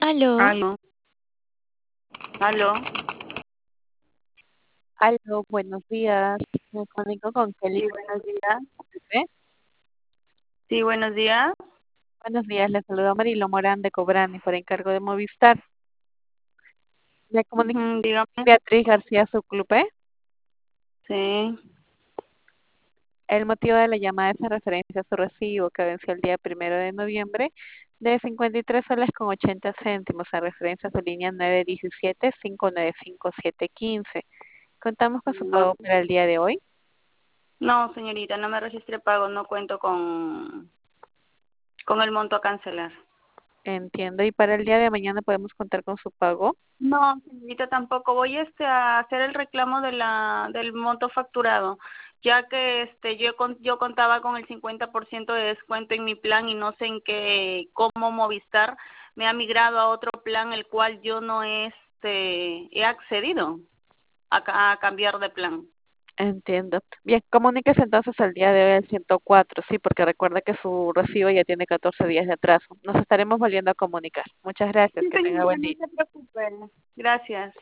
Aló, Aló, aló. aló, buenos días. Me comunico con Kelly. Sí, buenos días. ¿Eh? Sí, buenos días. Buenos días, le saluda Marilo Morán de Cobrani por encargo de Movistar. Le comunico Ujú, dígame. Beatriz García Suclupe. Sí. El motivo de la llamada es en referencia a su recibo que venció el día 1 de noviembre de 53 soles con 80 céntimos en referencia a su línea 917-595-715. Contamos con su No, pago para el día de hoy. no, señorita, no me registré pago, no cuento con el monto a cancelar. Entiendo. Y para el día de mañana podemos contar con su pago. No, señorita, tampoco. Voy a hacer el reclamo del monto facturado, ya que yo contaba con el 50% de descuento en mi plan y no sé en qué, cómo Movistar me ha migrado a otro plan, el cual yo no he accedido a cambiar de plan. Entiendo. Bien, comuníquese entonces el día de hoy al 104, sí, porque recuerda que su recibo ya tiene 14 días de atraso. Nos estaremos volviendo a comunicar. Muchas gracias, Sí, que tenga señorita, buen no día. se preocupe. Gracias.